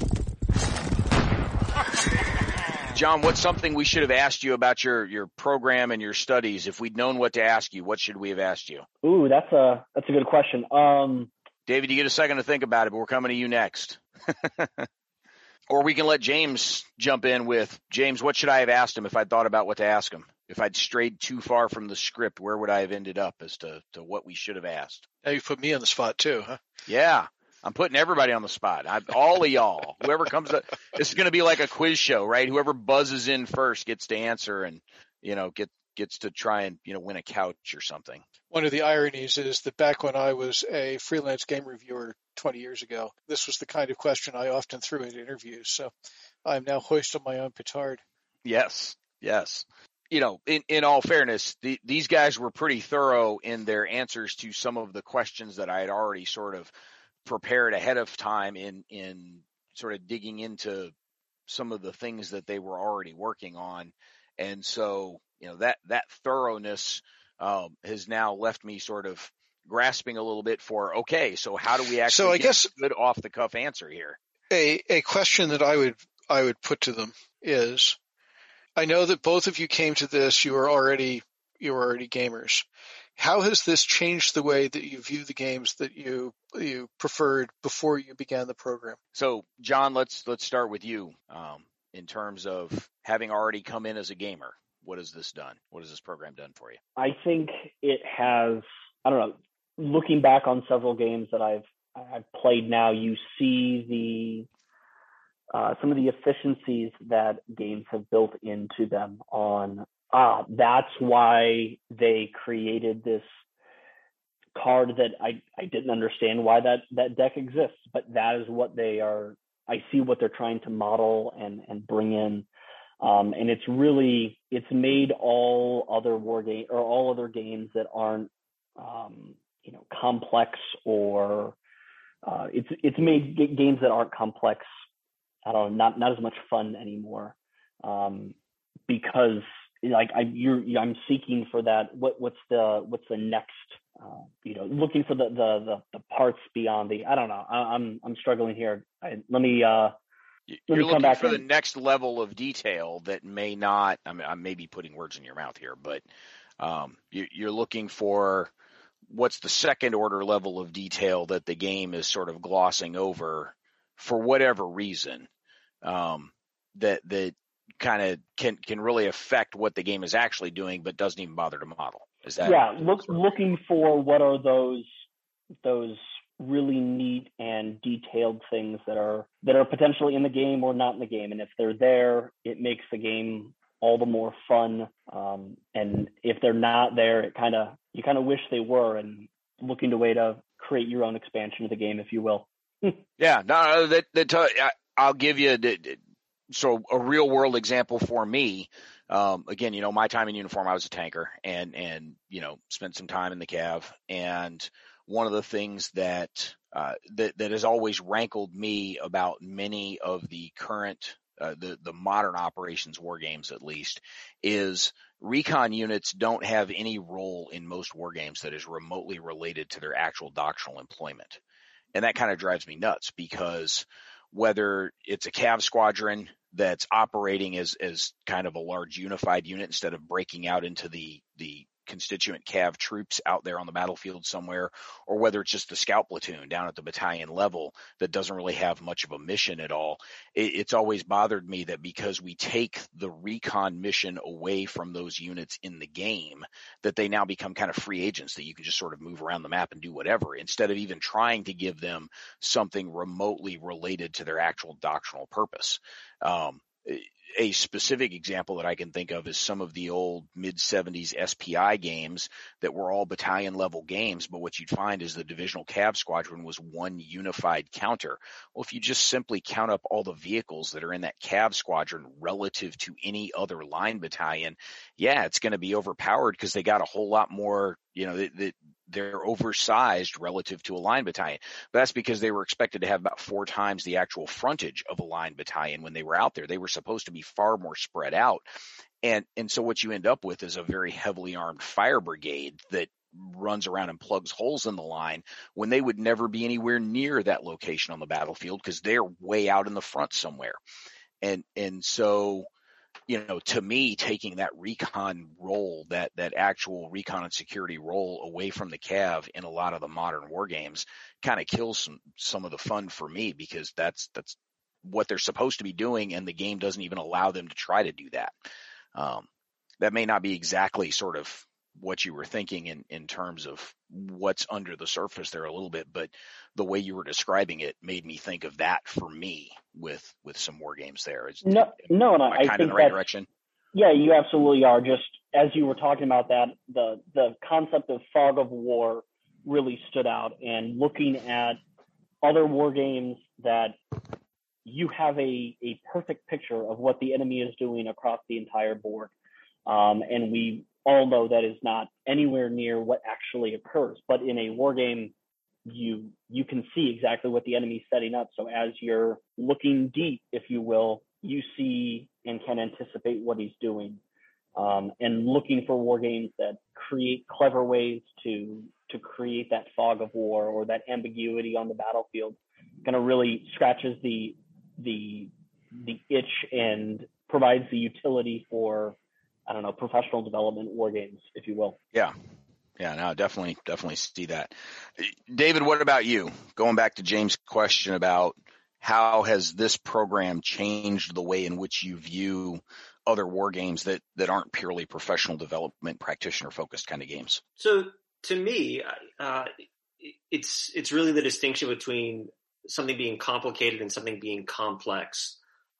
S1: John, what's something we should have asked you about your program and your studies? If we'd known what to ask you, what should we have asked you?
S4: Ooh, that's a good question.
S1: David, you get a second to think about it, but we're coming to you next. Or we can let James jump in with, James, what should I have asked him if I'd thought about what to ask him? If I'd strayed too far from the script, where would I have ended up as to what we should have asked?
S2: Now you put me on the spot too, huh?
S1: Yeah. I'm putting everybody on the spot. All of y'all, whoever comes up, this is going to be like a quiz show, right? Whoever buzzes in first gets to answer and, get gets to try and, win a couch or something.
S2: One of the ironies is that back when I was a freelance game reviewer 20 years ago, this was the kind of question I often threw into interviews. So I'm now hoisting my own petard.
S1: Yes. In all fairness, these guys were pretty thorough in their answers to some of the questions that I had already sort of prepared ahead of time in sort of digging into some of the things that they were already working on. And so, that thoroughness has now left me sort of grasping a little bit for, okay, so how do we actually get a good off the cuff answer here?
S2: A question that I would put to them is, I know that both of you came to this, you were already gamers. How has this changed the way that you view the games that you preferred before you began the program?
S1: So, John, let's start with you. In terms of having already come in as a gamer, what has this done? What has this program done for you?
S4: I think it has, I don't know, looking back on several games that I've played now, you see some of the efficiencies that games have built into them on, that's why they created this card that I didn't understand why that deck exists, but that is what they are. I see what they're trying to model and bring in. And it's made all other all other games that aren't, complex or, it's made games that aren't complex, I don't know, not as much fun anymore. Because I'm seeking for that. What's the next, looking for the parts beyond the, I don't know. I'm struggling here. Let me
S1: come back for the next level of detail that may not, I may be putting words in your mouth here, but you're looking for what's the second order level of detail that the game is sort of glossing over for whatever reason, that kind of can really affect what the game is actually doing, but doesn't even bother to model. Is that?
S4: Yeah. Looking for what are those really neat and detailed things that are potentially in the game or not in the game. And if they're there, it makes the game all the more fun. And if they're not there, you kind of wish they were, and looking to way to create your own expansion of the game, if you will.
S1: Yeah, no, I'll give you so a real world example for me. Again, my time in uniform, I was a tanker and spent some time in the Cav. And one of the things that has always rankled me about many of the current, the modern operations war games, at least, is recon units don't have any role in most war games that is remotely related to their actual doctrinal employment. And that kind of drives me nuts, because whether it's a Cav squadron that's operating as kind of a large unified unit instead of breaking out into the constituent Cav troops out there on the battlefield somewhere, or whether it's just the scout platoon down at the battalion level that doesn't really have much of a mission at all, it's always bothered me that because we take the recon mission away from those units in the game, that they now become kind of free agents that you can just sort of move around the map and do whatever, instead of even trying to give them something remotely related to their actual doctrinal purpose. A specific example that I can think of is some of the old mid-70s SPI games that were all battalion level games, but what you'd find is the divisional Cav squadron was one unified counter. Well, if you just simply count up all the vehicles that are in that Cav squadron relative to any other line battalion, yeah, it's going to be overpowered because they got a whole lot more, they're oversized relative to a line battalion. But that's because they were expected to have about 4 times the actual frontage of a line battalion when they were out there. They were supposed to be far more spread out. And so what you end up with is a very heavily armed fire brigade that runs around and plugs holes in the line when they would never be anywhere near that location on the battlefield because they're way out in the front somewhere. And so, to me, taking that recon role, that actual recon and security role away from the Cav in a lot of the modern war games kind of kills some of the fun for me, because that's what they're supposed to be doing, and the game doesn't even allow them to try to do that. That may not be exactly sort of what you were thinking in terms of what's under the surface there a little bit, but the way you were describing it made me think of that for me with some war games there.
S4: No, and I
S1: kind of
S4: think
S1: in the right direction.
S4: Yeah, you absolutely are. Just as you were talking about that, the concept of fog of war really stood out, and looking at other war games that you have a perfect picture of what the enemy is doing across the entire board. And we all know that is not anywhere near what actually occurs. But in a war game, you can see exactly what the enemy's setting up. So as you're looking deep, if you will, you see and can anticipate what he's doing. And looking for war games that create clever ways to create that fog of war or that ambiguity on the battlefield kind of really scratches the itch and provides the utility for, I don't know, professional development war games, if you will.
S1: Yeah. Yeah, no, definitely see that. David, what about you? Going back to James' question about how has this program changed the way in which you view other war games that aren't purely professional development, practitioner focused kind of games?
S3: So to me, it's really the distinction between something being complicated and something being complex.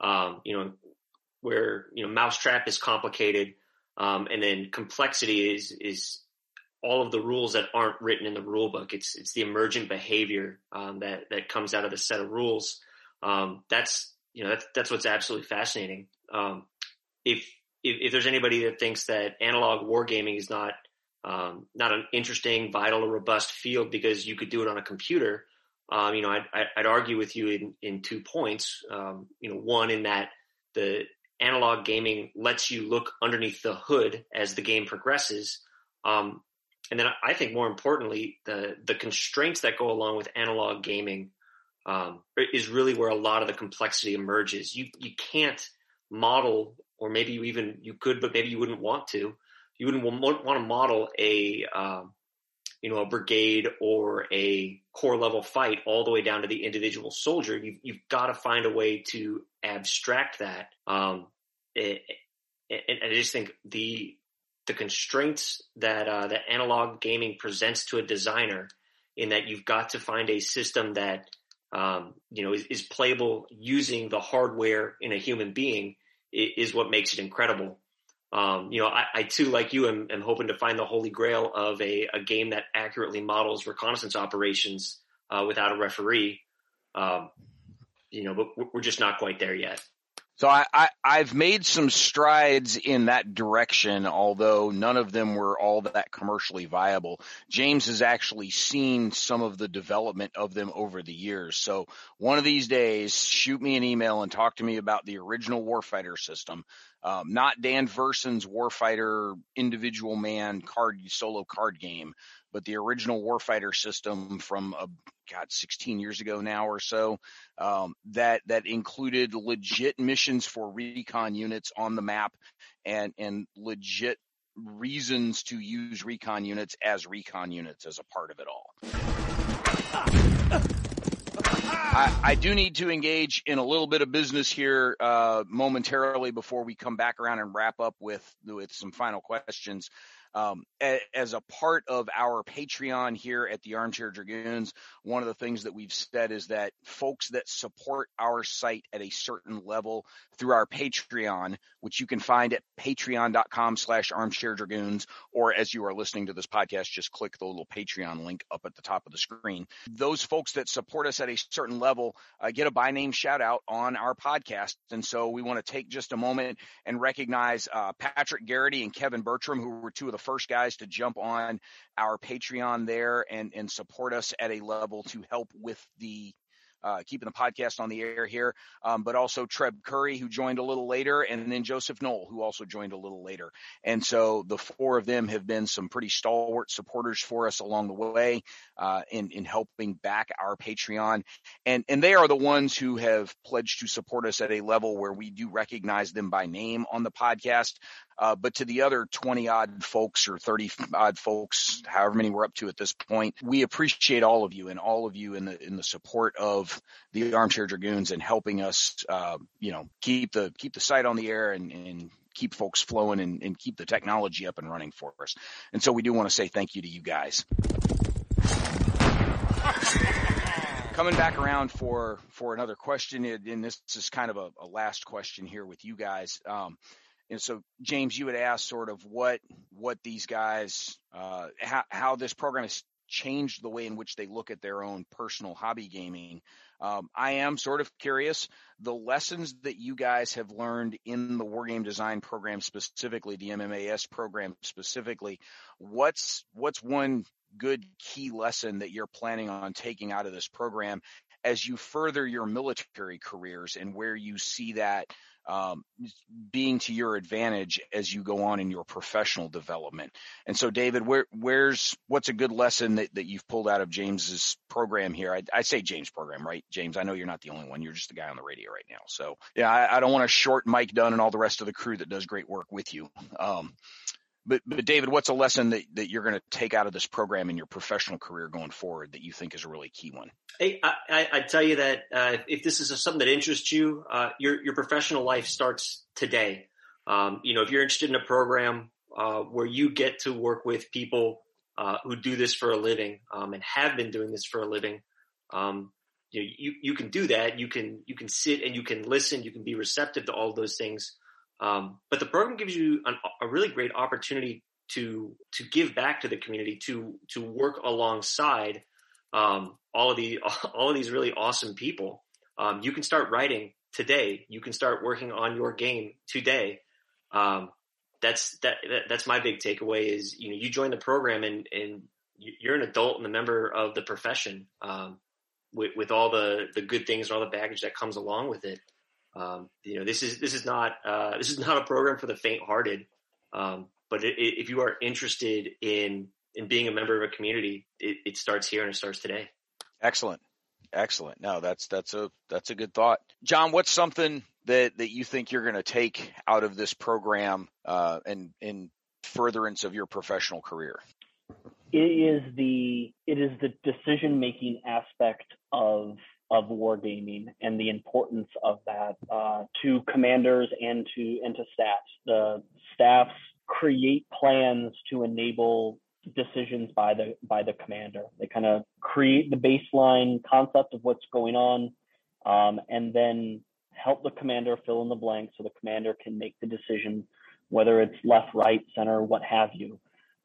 S3: Where Mousetrap is complicated, and then complexity is all of the rules that aren't written in the rule book. It's the emergent behavior that comes out of the set of rules. That's what's absolutely fascinating. If there's anybody that thinks that analog wargaming is not an interesting, vital, or robust field because you could do it on a computer, I'd argue with you in 2 points. One, in that the analog gaming lets you look underneath the hood as the game progresses. And then I think more importantly, the constraints that go along with analog gaming is really where a lot of the complexity emerges. You can't model, or maybe you could, but maybe you wouldn't want to. You wouldn't want to model a brigade or a core level fight all the way down to the individual soldier. You've got to find a way to abstract that. And I just think the constraints that analog gaming presents to a designer, in that you've got to find a system that is playable using the hardware in a human being, is what makes it incredible. I too, like you, am hoping to find the holy grail of a game that accurately models reconnaissance operations without a referee. But we're just not quite there yet.
S1: So I've made some strides in that direction, although none of them were all that commercially viable. James has actually seen some of the development of them over the years. So one of these days, shoot me an email and talk to me about the original Warfighter system, not Dan Verson's Warfighter individual man solo card game, but the original Warfighter system from 16 years ago now or so, that included legit missions for recon units on the map and legit reasons to use recon units as a part of it all. I do need to engage in a little bit of business here momentarily before we come back around and wrap up with some final questions. As a part of our Patreon here at the Armchair Dragoons, one of the things that we've said is that folks that support our site at a certain level through our Patreon, which you can find at patreon.com/armchairdragoons, or as you are listening to this podcast, just click the little Patreon link up at the top of the screen. Those folks that support us at a certain level get a by name shout out on our podcast. And so we want to take just a moment and recognize Patrick Garrity and Kevin Bertram, who were two of the first guys to jump on our Patreon there and support us at a level to help with the keeping the podcast on the air here, but also Treb Curry, who joined a little later, and then Joseph Knoll, who also joined a little later. And so the four of them have been some pretty stalwart supporters for us along the way in helping back our Patreon. And they are the ones who have pledged to support us at a level where we do recognize them by name on the podcast. But to the other 20 odd folks or 30 odd folks, however many we're up to at this point, we appreciate all of you in the support of the Armchair Dragoons and helping us, keep the site on the air and keep folks flowing and keep the technology up and running for us. And so we do want to say thank you to you guys. Coming back around for another question, and this is kind of a last question here with you guys. And so, James, you had asked sort of what these guys, how this program has changed the way in which they look at their own personal hobby gaming. I am sort of curious, the lessons that you guys have learned in the War Game Design program specifically, the MMAS program specifically, what's one good key lesson that you're planning on taking out of this program as you further your military careers, and where you see that being to your advantage as you go on in your professional development? And so, David, what's a good lesson that you've pulled out of James's program here? I say James program, right? James, I know you're not the only one. You're just the guy on the radio right now. So yeah, I don't want to short Mike Dunn and all the rest of the crew that does great work with you. But David, what's a lesson that you're going to take out of this program in your professional career going forward that you think is a really key one?
S3: Hey, I tell you that if this is something that interests you, your professional life starts today. If you're interested in a program where you get to work with people who do this for a living and have been doing this for a living, you can do that. You can sit and you can listen. You can be receptive to all of those things. But the program gives you a really great opportunity to give back to the community, to work alongside all of these really awesome people. You can start writing today. You can start working on your game today. That's my big takeaway is, you join the program and you're an adult and a member of the profession, with all the good things and all the baggage that comes along with it. This is not a program for the faint-hearted. But if you are interested in being a member of a community, it starts here and it starts today.
S1: Excellent. No, that's a good thought. John, what's something that you think you're going to take out of this program, and in furtherance of your professional career?
S4: It is the decision-making aspect of wargaming and the importance of that to commanders and to staffs. The staffs create plans to enable decisions by the commander. They kind of create the baseline concept of what's going on, and then help the commander fill in the blanks so the commander can make the decision, whether it's left, right, center, what have you.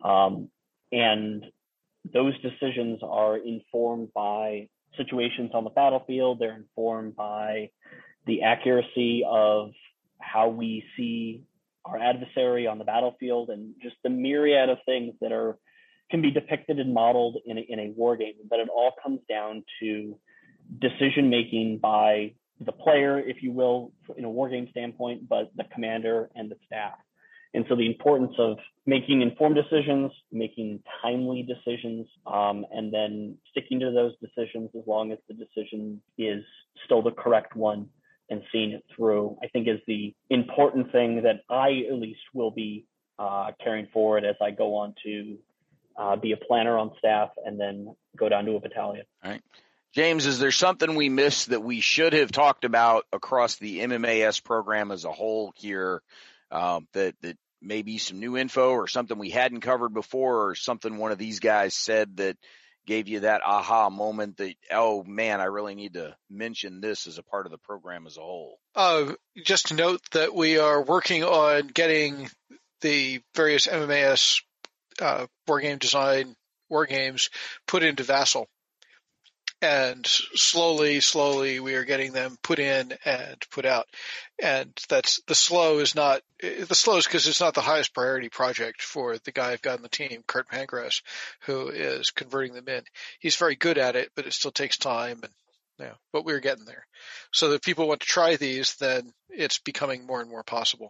S4: And those decisions are informed by situations on the battlefield. They're informed by the accuracy of how we see our adversary on the battlefield, and just the myriad of things that can be depicted and modeled in a war game. But it all comes down to decision making by the player, if you will, in a war game standpoint, but the commander and the staff. And so the importance of making informed decisions, making timely decisions, and then sticking to those decisions as long as the decision is still the correct one and seeing it through, I think is the important thing that I at least will be carrying forward as I go on to be a planner on staff and then go down to a battalion.
S1: All right. James, is there something we missed that we should have talked about across the MMAS program as a whole here, that maybe some new info or something we hadn't covered before, or something one of these guys said that gave you that aha moment that, oh man, I really need to mention this as a part of the program as a whole?
S2: Just to note that we are working on getting the various MMAS war game design war games put into Vassal. And slowly we are getting them put in and put out. And that's the slow is because it's not the highest priority project for the guy I've got on the team, Kurt Pancras, who is converting them in. He's very good at it, but it still takes time, and but we're getting there. So if people want to try these, then it's becoming more and more possible.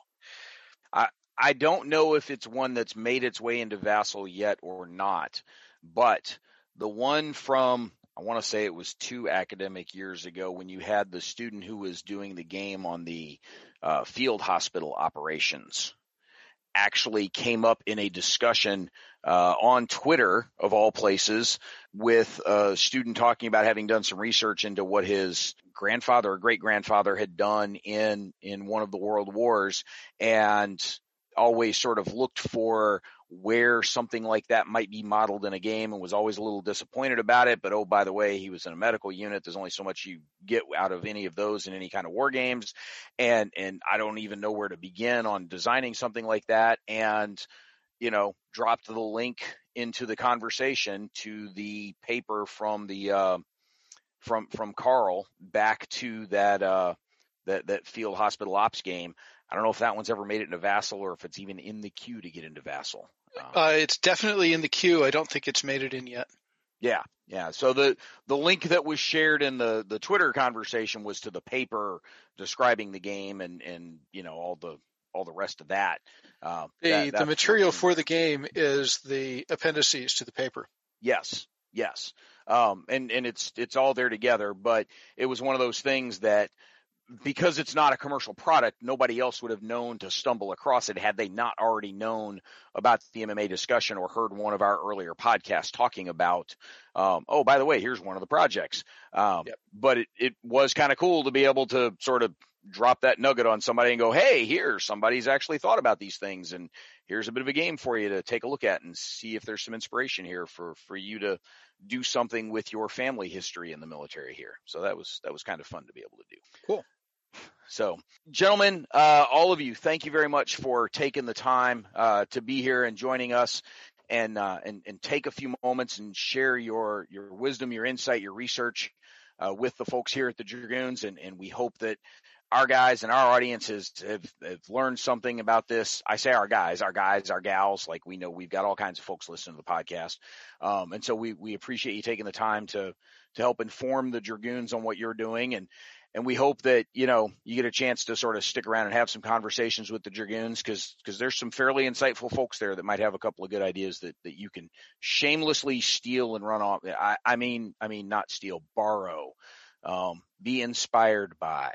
S1: I don't know if it's one that's made its way into Vassal yet or not, but the one from, I want to say it was 2 academic years ago, when you had the student who was doing the game on the field hospital operations, actually came up in a discussion on Twitter, of all places, with a student talking about having done some research into what his grandfather or great-grandfather had done in one of the world wars, and always sort of looked for where something like that might be modeled in a game and was always a little disappointed about it. But, oh, by the way, he was in a medical unit. There's only so much you get out of any of those in any kind of war games. And I don't even know where to begin on designing something like that. And, you know, dropped the link into the conversation to the paper from the from Carl back to that field hospital ops game. I don't know if that one's ever made it into Vassal or if it's even in the queue to get into Vassal.
S2: It's definitely in the queue. I don't think it's made it in yet.
S1: Yeah. So the link that was shared in the Twitter conversation was to the paper describing the game and you know all the rest of that.
S2: The material for the game is the appendices to the paper.
S1: Yes. And it's all there together, but it was one of those things that, because it's not a commercial product, nobody else would have known to stumble across it had they not already known about the MMA discussion or heard one of our earlier podcasts talking about, oh, by the way, here's one of the projects. But it was kind of cool to be able to sort of drop that nugget on somebody and go, hey, here, somebody's actually thought about these things. And here's a bit of a game for you to take a look at and see if there's some inspiration here for you to do something with your family history in the military here. So that was kind of fun to be able to do.
S2: Cool.
S1: So, gentlemen, all of you, thank you very much for taking the time to be here and joining us and take a few moments and share your wisdom, your insight, your research with the folks here at the Dragoons. And we hope that our guys and our audiences have learned something about this. I say our guys, our gals, like we know we've got all kinds of folks listening to the podcast. And so we appreciate you taking the time to help inform the Dragoons on what you're doing. And we hope that, you know, you get a chance to sort of stick around and have some conversations with the Dragoons because there's some fairly insightful folks there that might have a couple of good ideas that you can shamelessly steal and run off. I mean, not steal, borrow, be inspired by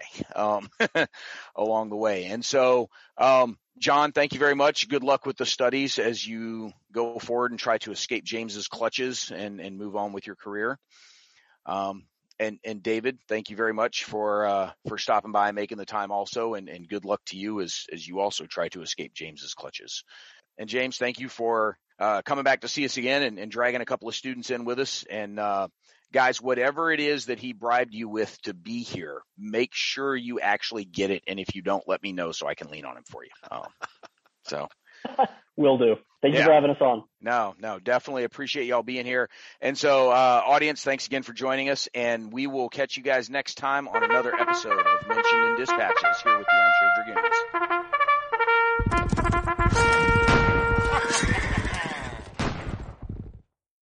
S1: along the way. And so, John, thank you very much. Good luck with the studies as you go forward and try to escape James's clutches and move on with your career. And David, thank you very much for stopping by and making the time also. And good luck to you as you also try to escape James's clutches. And James, thank you for coming back to see us again and dragging a couple of students in with us. And guys, whatever it is that he bribed you with to be here, make sure you actually get it. And if you don't, let me know so I can lean on him for you. So.
S4: Will do. Thank you for having us on.
S1: No, definitely appreciate y'all being here. And so, audience, thanks again for joining us. And we will catch you guys next time on another episode of Mentioned in Dispatches here with the Armchair Dragoons.